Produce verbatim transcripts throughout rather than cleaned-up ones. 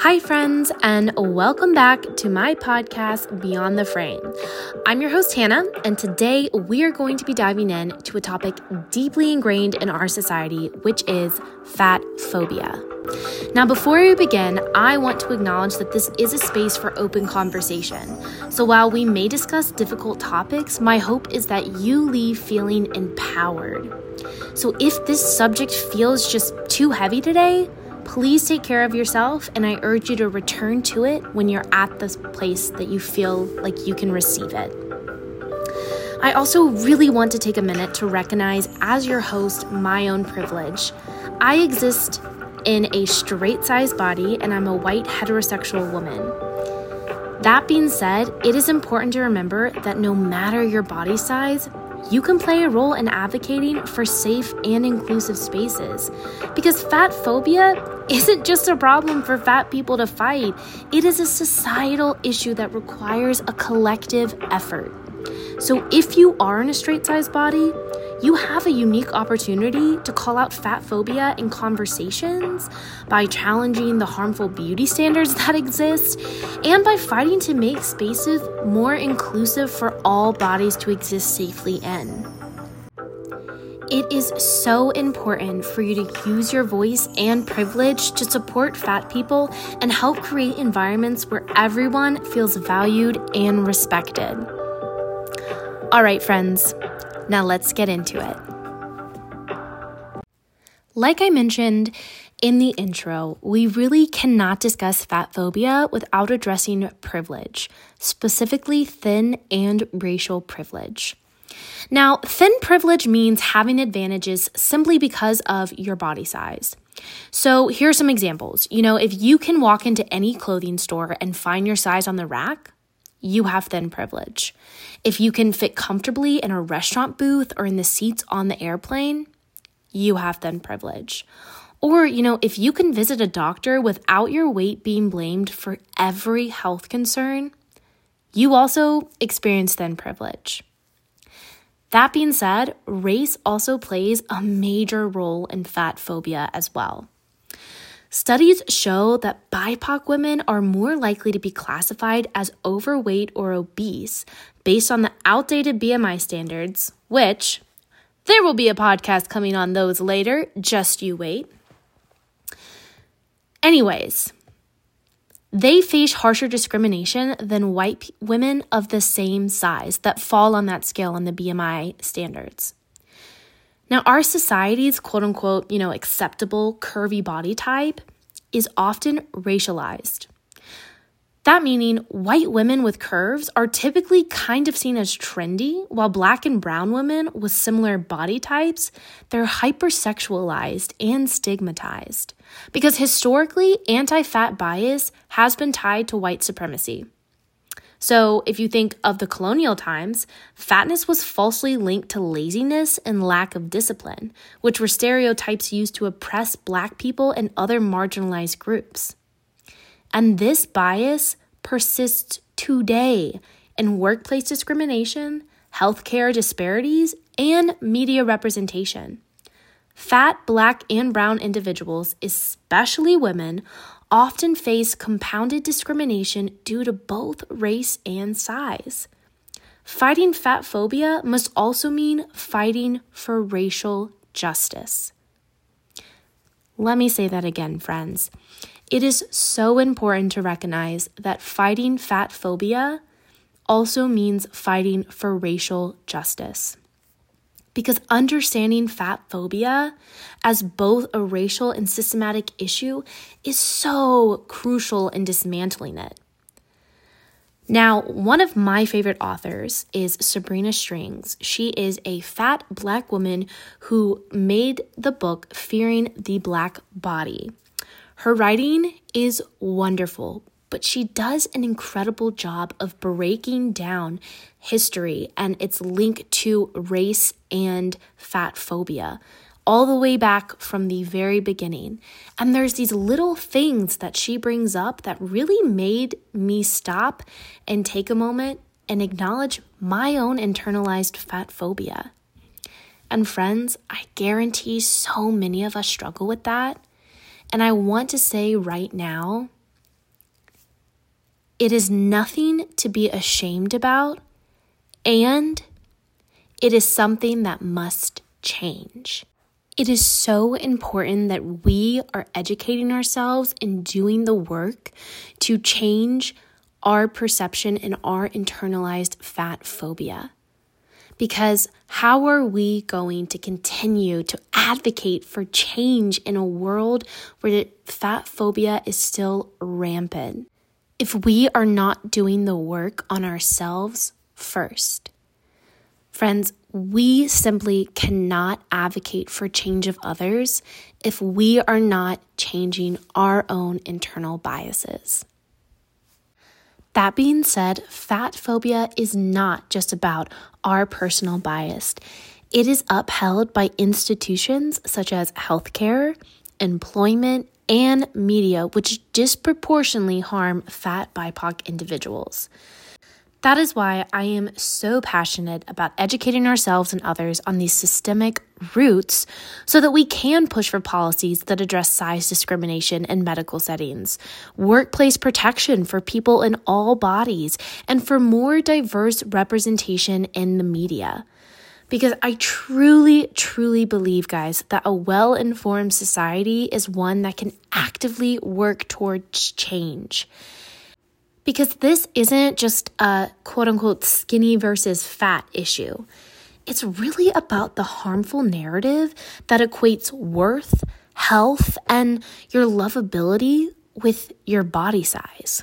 Hi, friends, and welcome back to my podcast, Beyond the Frame. I'm your host, Hannah, and today we are going to be diving in to a topic deeply ingrained in our society, which is fat phobia. Now, before we begin, I want to acknowledge that this is a space for open conversation. So while we may discuss difficult topics, my hope is that you leave feeling empowered. So if this subject feels just too heavy today, please take care of yourself, and I urge you to return to it when you're at this place that you feel like you can receive it. I also really want to take a minute to recognize, as your host, my own privilege. I exist in a straight-sized body, and I'm a white heterosexual woman. That being said, it is important to remember that no matter your body size, you can play a role in advocating for safe and inclusive spaces. Because fat phobia isn't just a problem for fat people to fight. It is a societal issue that requires a collective effort. So if you are in a straight-sized body, you have a unique opportunity to call out fat phobia in conversations by challenging the harmful beauty standards that exist and by fighting to make spaces more inclusive for all bodies to exist safely in. It is so important for you to use your voice and privilege to support fat people and help create environments where everyone feels valued and respected. All right, friends. Now let's get into it. Like I mentioned in the intro, we really cannot discuss fat phobia without addressing privilege, specifically thin and racial privilege. Now, thin privilege means having advantages simply because of your body size. So here are some examples. You know, if you can walk into any clothing store and find your size on the rack, you have thin privilege. If you can fit comfortably in a restaurant booth or in the seats on the airplane, you have thin privilege. Or, you know, if you can visit a doctor without your weight being blamed for every health concern, you also experience thin privilege. That being said, race also plays a major role in fat phobia as well. Studies show that B I P O C women are more likely to be classified as overweight or obese based on the outdated B M I standards, which there will be a podcast coming on those later, just you wait. Anyways, they face harsher discrimination than white p- women of the same size that fall on that scale on the B M I standards. Now, our society's quote-unquote, you know, acceptable curvy body type is often racialized. That meaning white women with curves are typically kind of seen as trendy, while black and brown women with similar body types, they're hypersexualized and stigmatized. Because historically, anti-fat bias has been tied to white supremacy. So if you think of the colonial times, fatness was falsely linked to laziness and lack of discipline, which were stereotypes used to oppress Black people and other marginalized groups. And this bias persists today in workplace discrimination, healthcare disparities, and media representation. Fat, Black, and brown individuals, especially women, often face compounded discrimination due to both race and size. Fighting fat phobia must also mean fighting for racial justice. Let me say that again, friends. It is so important to recognize that fighting fat phobia also means fighting for racial justice. Because understanding fat phobia as both a racial and systematic issue is so crucial in dismantling it. Now, one of my favorite authors is Sabrina Strings. She is a fat Black woman who made the book Fearing the Black Body. Her writing is wonderful, but she does an incredible job of breaking down history and its link to race and fat phobia, all the way back from the very beginning. And there's these little things that she brings up that really made me stop and take a moment and acknowledge my own internalized fat phobia. And friends, I guarantee so many of us struggle with that. And I want to say right now, It is nothing to be ashamed about, and it is something that must change. It is so important that we are educating ourselves and doing the work to change our perception and our internalized fat phobia. Because how are we going to continue to advocate for change in a world where fat phobia is still rampant if we are not doing the work on ourselves first? Friends, we simply cannot advocate for change of others if we are not changing our own internal biases. That being said, fat phobia is not just about our personal bias. It is upheld by institutions such as healthcare, employment, and media, which disproportionately harm fat B I P O C individuals. That is why I am so passionate about educating ourselves and others on these systemic roots so that we can push for policies that address size discrimination in medical settings, workplace protection for people in all bodies, and for more diverse representation in the media. Because I truly, truly believe, guys, that a well-informed society is one that can actively work towards change. Because this isn't just a quote-unquote skinny versus fat issue. It's really about the harmful narrative that equates worth, health, and your lovability with your body size.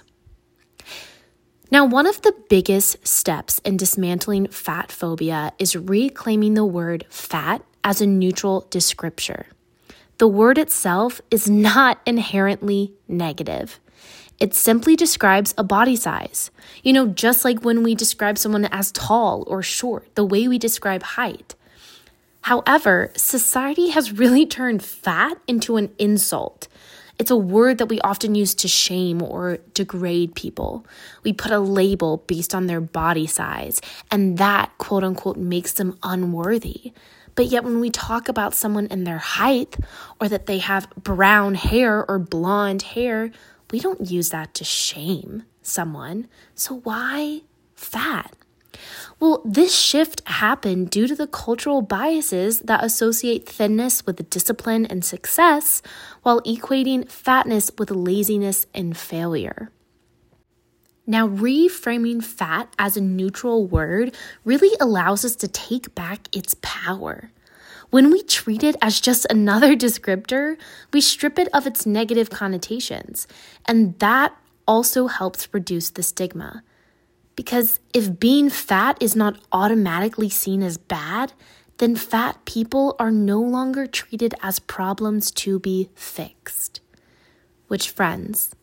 Now, one of the biggest steps in dismantling fat phobia is reclaiming the word fat as a neutral descriptor. The word itself is not inherently negative. It simply describes a body size. You know, just like when we describe someone as tall or short, the way we describe height. However, society has really turned fat into an insult. It's a word that we often use to shame or degrade people. We put a label based on their body size, and that, quote unquote, makes them unworthy. But yet when we talk about someone and their height, or that they have brown hair or blonde hair, we don't use that to shame someone. So why fat? Well, this shift happened due to the cultural biases that associate thinness with discipline and success, while equating fatness with laziness and failure. Now, reframing fat as a neutral word really allows us to take back its power. When we treat it as just another descriptor, we strip it of its negative connotations, and that also helps reduce the stigma. Because if being fat is not automatically seen as bad, then fat people are no longer treated as problems to be fixed. Which, friends,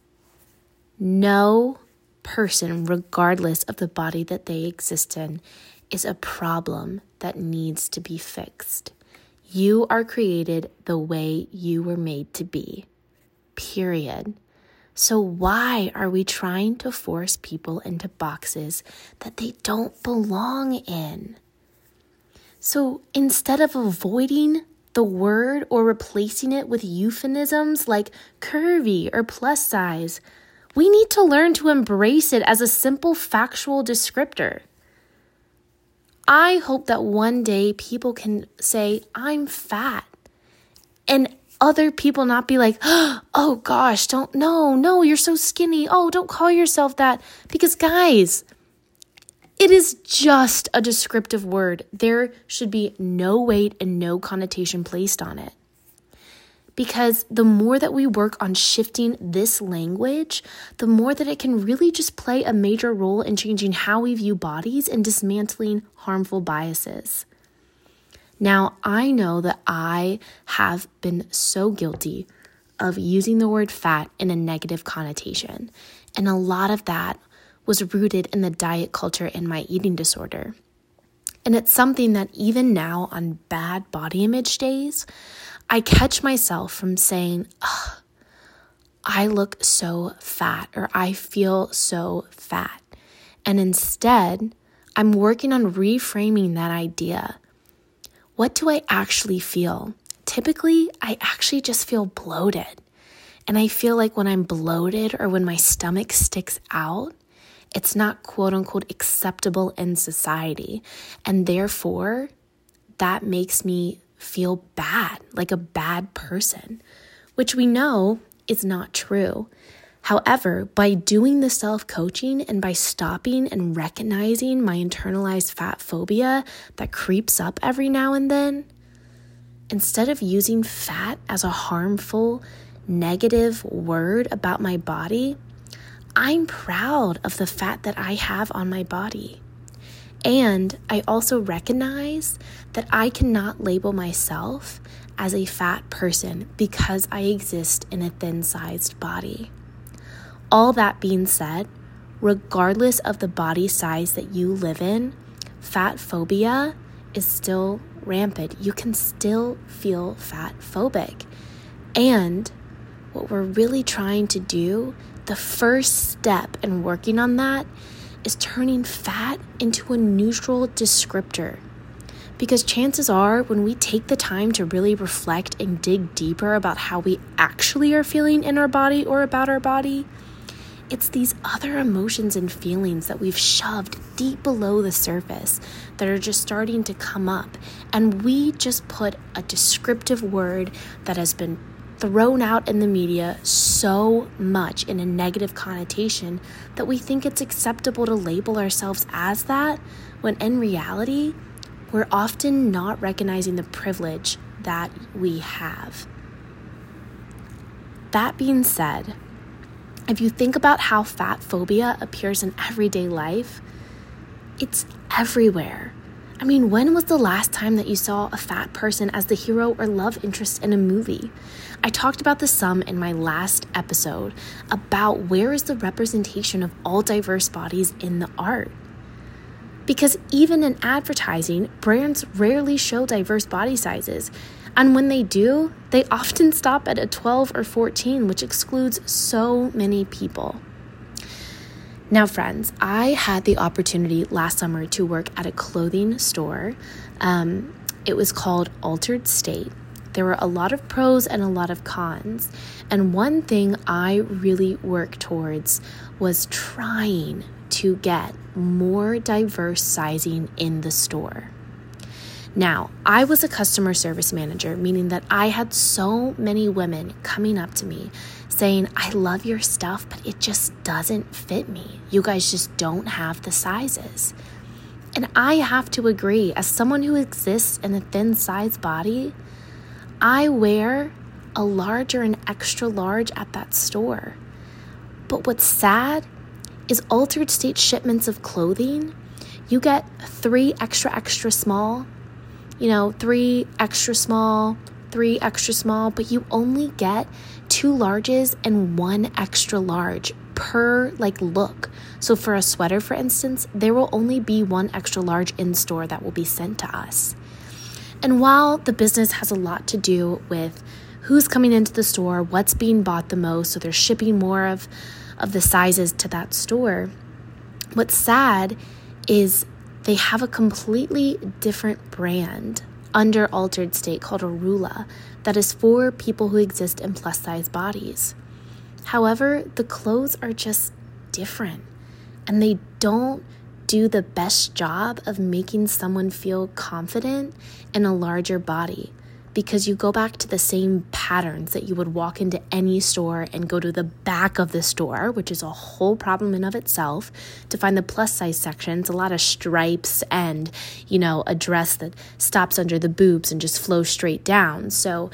no person, regardless of the body that they exist in, is a problem that needs to be fixed. You are created the way you were made to be, period. So why are we trying to force people into boxes that they don't belong in? So instead of avoiding the word or replacing it with euphemisms like curvy or plus size, we need to learn to embrace it as a simple factual descriptor. I hope that one day people can say, I'm fat, and other people not be like, oh gosh, don't, no, no, you're so skinny. Oh, don't call yourself that. Because guys, it is just a descriptive word. There should be no weight and no connotation placed on it. Because the more that we work on shifting this language, the more that it can really just play a major role in changing how we view bodies and dismantling harmful biases. Now, I know that I have been so guilty of using the word fat in a negative connotation, and a lot of that was rooted in the diet culture and my eating disorder. And it's something that even now on bad body image days, I catch myself from saying, oh, I look so fat, or I feel so fat. And instead, I'm working on reframing that idea. What do I actually feel? Typically, I actually just feel bloated. And I feel like when I'm bloated or when my stomach sticks out, It's not quote unquote acceptable in society. And therefore, that makes me feel bad, like a bad person, which we know is not true. However, by doing the self-coaching and by stopping and recognizing my internalized fat phobia that creeps up every now and then, instead of using fat as a harmful, negative word about my body, I'm proud of the fat that I have on my body. And I also recognize that I cannot label myself as a fat person because I exist in a thin-sized body. All that being said, regardless of the body size that you live in, fat phobia is still rampant. You can still feel fat phobic. And what we're really trying to do, the first step in working on that, is turning fat into a neutral descriptor. Because chances are, when we take the time to really reflect and dig deeper about how we actually are feeling in our body or about our body, it's these other emotions and feelings that we've shoved deep below the surface that are just starting to come up. And we just put a descriptive word that has been thrown out in the media so much in a negative connotation that we think it's acceptable to label ourselves as that, when in reality, we're often not recognizing the privilege that we have. That being said, if you think about how fat phobia appears in everyday life, it's everywhere. I mean, when was the last time that you saw a fat person as the hero or love interest in a movie? I talked about this some in my last episode about where is the representation of all diverse bodies in the art. Because even in advertising, brands rarely show diverse body sizes. And when they do, they often stop at a twelve or fourteen, which excludes so many people. Now, friends, I had the opportunity last summer to work at a clothing store. Um, it was called Altered State. There were a lot of pros and a lot of cons. And one thing I really worked towards was trying to get more diverse sizing in the store. Now, I was a customer service manager, meaning that I had so many women coming up to me saying, I love your stuff, but it just doesn't fit me. You guys just don't have the sizes. And I have to agree, as someone who exists in a thin size body, I wear a large or an extra large at that store. But what's sad is Altered State shipments of clothing, you get three extra, extra small, you know, three extra small, three extra small, but you only get two larges and one extra large per like look. So for a sweater, for instance, there will only be one extra large in store that will be sent to us. And while the business has a lot to do with who's coming into the store, what's being bought the most, so they're shipping more of, of the sizes to that store, what's sad is they have a completely different brand under Altered State called Arula that is for people who exist in plus-size bodies. However, the clothes are just different, and they don't do the best job of making someone feel confident in a larger body, because you go back to the same patterns that you would walk into any store and go to the back of the store, which is a whole problem in of itself, to find the plus size sections, a lot of stripes and, you know, a dress that stops under the boobs and just flows straight down. So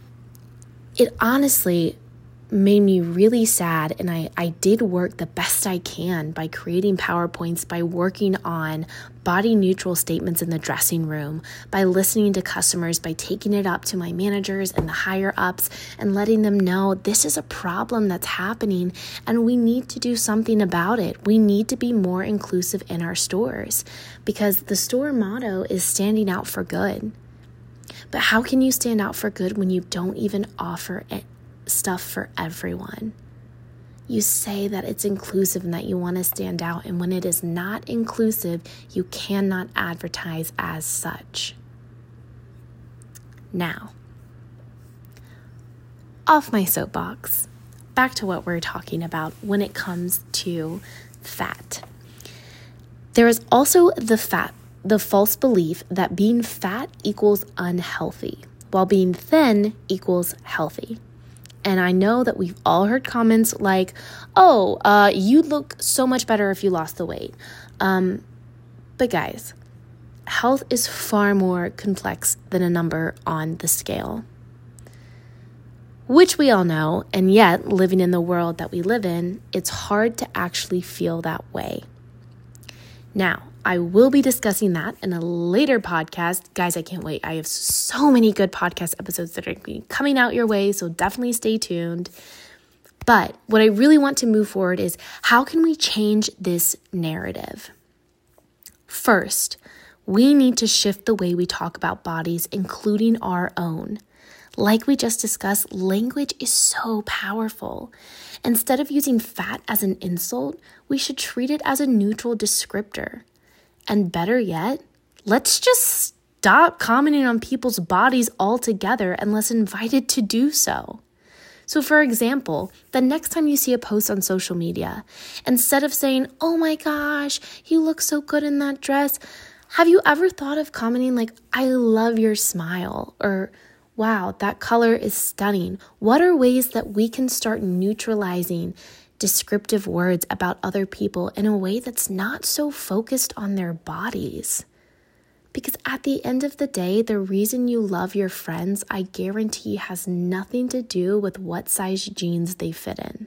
it honestly made me really sad, and I, I did work the best I can by creating PowerPoints, by working on body neutral statements in the dressing room, by listening to customers, by taking it up to my managers and the higher ups and letting them know this is a problem that's happening and we need to do something about it. We need to be more inclusive in our stores, because the store motto is standing out for good. But how can you stand out for good when you don't even offer it? Stuff for everyone? You say that it's inclusive and that you want to stand out, and when it is not inclusive, you cannot advertise as such. Now, off my soapbox, back to what we're talking about when it comes to fat. There is also the fat, the false belief that being fat equals unhealthy, while being thin equals healthy. And I know that we've all heard comments like, oh, uh, you'd look so much better if you lost the weight. Um, but guys, health is far more complex than a number on the scale, which we all know, and yet living in the world that we live in, it's hard to actually feel that way. Now, I will be discussing that in a later podcast. Guys, I can't wait. I have so many good podcast episodes that are coming out your way, so definitely stay tuned. But what I really want to move forward is, how can we change this narrative? First, we need to shift the way we talk about bodies, including our own. Like we just discussed, language is so powerful. Instead of using fat as an insult, we should treat it as a neutral descriptor. And better yet, let's just stop commenting on people's bodies altogether unless invited to do so. So for example, the next time you see a post on social media, instead of saying, oh my gosh, you look so good in that dress, have you ever thought of commenting like, I love your smile, or wow, that color is stunning? What are ways that we can start neutralizing descriptive words about other people in a way that's not so focused on their bodies? Because at the end of the day, the reason you love your friends, I guarantee, has nothing to do with what size jeans they fit in.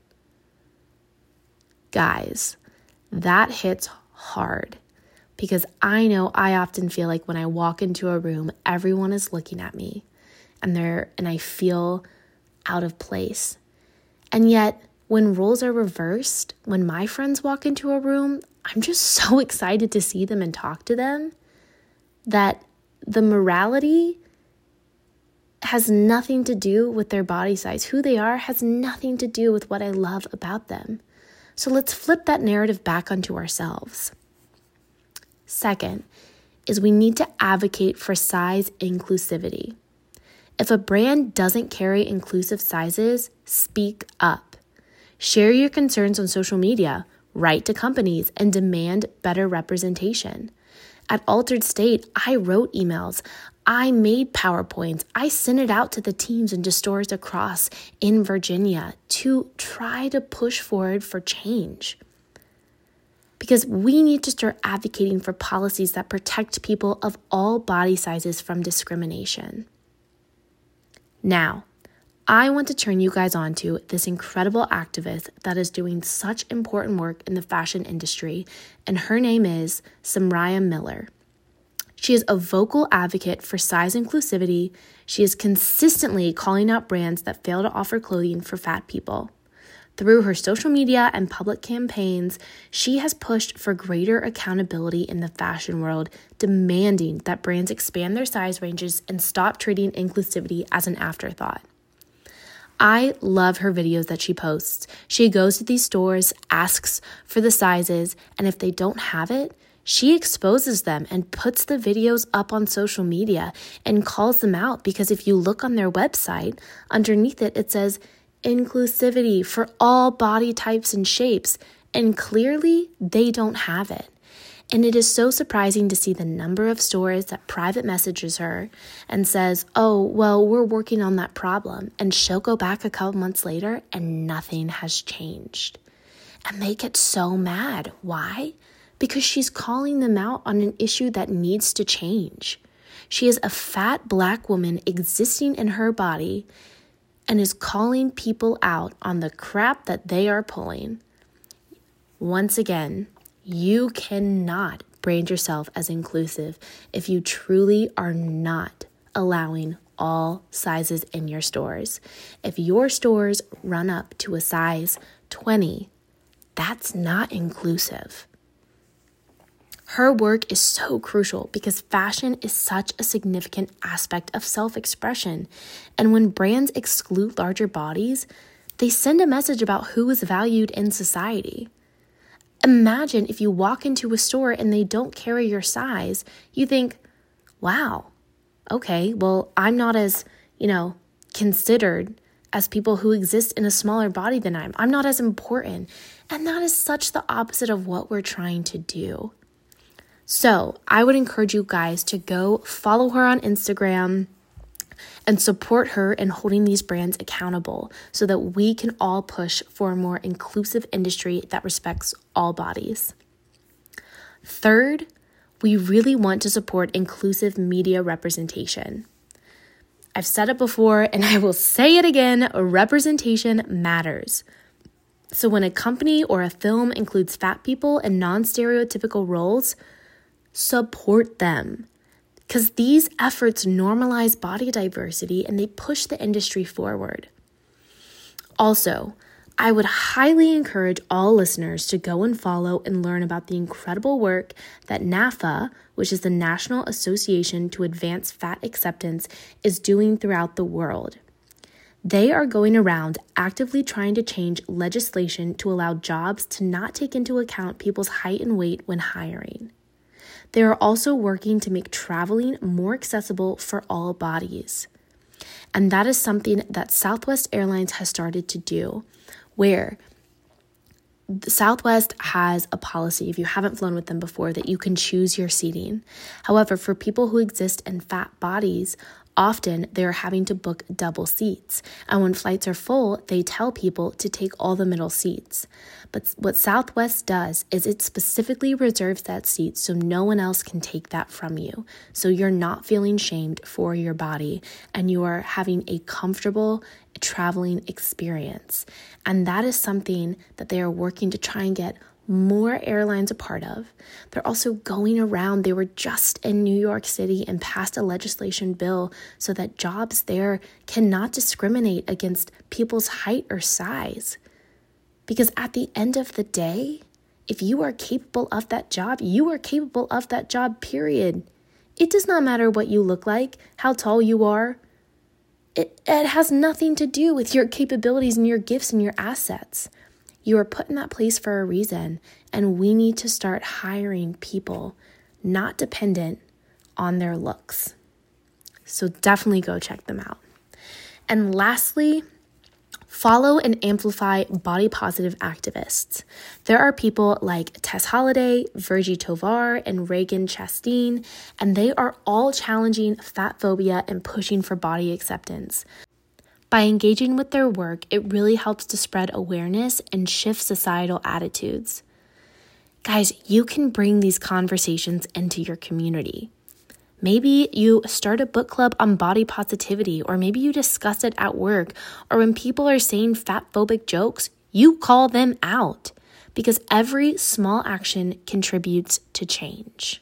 Guys, that hits hard, because I know I often feel like when I walk into a room, everyone is looking at me and they're and I feel out of place. And yet, when roles are reversed, when my friends walk into a room, I'm just so excited to see them and talk to them that the morality has nothing to do with their body size. Who they are has nothing to do with what I love about them. So let's flip that narrative back onto ourselves. Second is we need to advocate for size inclusivity. If a brand doesn't carry inclusive sizes, speak up. Share your concerns on social media, write to companies, and demand better representation. At Altered State, I wrote emails, I made PowerPoints, I sent it out to the teams and to stores across in Virginia to try to push forward for change. Because we need to start advocating for policies that protect people of all body sizes from discrimination. Now, I want to turn you guys on to this incredible activist that is doing such important work in the fashion industry, and her name is Samariah Miller. She is a vocal advocate for size inclusivity. She is consistently calling out brands that fail to offer clothing for fat people. Through her social media and public campaigns, she has pushed for greater accountability in the fashion world, demanding that brands expand their size ranges and stop treating inclusivity as an afterthought. I love her videos that she posts. She goes to these stores, asks for the sizes, and if they don't have it, she exposes them and puts the videos up on social media and calls them out, because if you look on their website, underneath it, it says inclusivity for all body types and shapes, and clearly they don't have it. And it is so surprising to see the number of stores that private messages her and says, oh, well, we're working on that problem. And she'll go back a couple months later and nothing has changed. And they get so mad. Why? Because she's calling them out on an issue that needs to change. She is a fat Black woman existing in her body and is calling people out on the crap that they are pulling. Once again, you cannot brand yourself as inclusive if you truly are not allowing all sizes in your stores. If your stores run up to a size twenty, that's not inclusive. Her work is so crucial because fashion is such a significant aspect of self-expression. And when brands exclude larger bodies, they send a message about who is valued in society. Imagine if you walk into a store and they don't carry your size, you think, wow, okay, well, I'm not as, you know, considered as people who exist in a smaller body than I am. I'm not as important. And that is such the opposite of what we're trying to do. So I would encourage you guys to go follow her on Instagram and support her in holding these brands accountable so that we can all push for a more inclusive industry that respects all bodies. Third, we really want to support inclusive media representation. I've said it before and I will say it again, representation matters. So when a company or a film includes fat people in non-stereotypical roles, support them. Because these efforts normalize body diversity and they push the industry forward. Also, I would highly encourage all listeners to go and follow and learn about the incredible work that NAFA, which is the National Association to Advance Fat Acceptance, is doing throughout the world. They are going around actively trying to change legislation to allow jobs to not take into account people's height and weight when hiring. They are also working to make traveling more accessible for all bodies. And that is something that Southwest Airlines has started to do, where Southwest has a policy, if you haven't flown with them before, that you can choose your seating. However, for people who exist in fat bodies, often they're having to book double seats. And when flights are full, they tell people to take all the middle seats. But what Southwest does is it specifically reserves that seat so no one else can take that from you. So you're not feeling shamed for your body and you are having a comfortable traveling experience. And that is something that they are working to try and get more airlines a part of. They're also going around. They were just in New York City and passed a legislation bill so that jobs there cannot discriminate against people's height or size. Because at the end of the day, if you are capable of that job, you are capable of that job, period. It does not matter what you look like, how tall you are. It, it has nothing to do with your capabilities and your gifts and your assets. You are put in that place for a reason, and we need to start hiring people not dependent on their looks. So definitely go check them out. And lastly, follow and amplify body positive activists. There are people like Tess Holliday, Virgie Tovar, and Reagan Chastain, and they are all challenging fat phobia and pushing for body acceptance. By engaging with their work, it really helps to spread awareness and shift societal attitudes. Guys, you can bring these conversations into your community. Maybe you start a book club on body positivity, or maybe you discuss it at work, or when people are saying fat-phobic jokes, you call them out, because every small action contributes to change.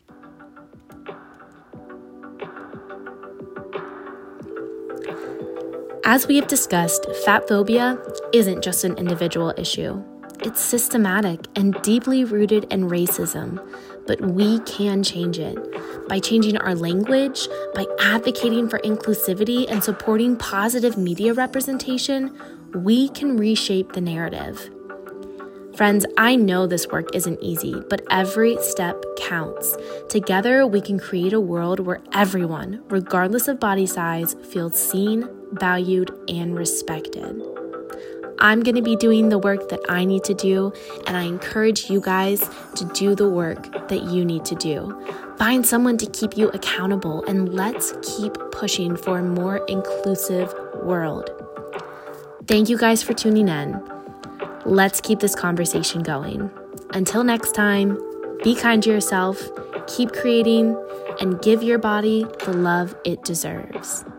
As we have discussed, fat phobia isn't just an individual issue. It's systematic and deeply rooted in racism, but we can change it. By changing our language, by advocating for inclusivity and supporting positive media representation, we can reshape the narrative. Friends, I know this work isn't easy, but every step counts. Together, we can create a world where everyone, regardless of body size, feels seen, valued, and respected. I'm going to be doing the work that I need to do, and I encourage you guys to do the work that you need to do. Find someone to keep you accountable, and let's keep pushing for a more inclusive world. Thank you guys for tuning in. Let's keep this conversation going. Until next time, be kind to yourself, keep creating, and give your body the love it deserves.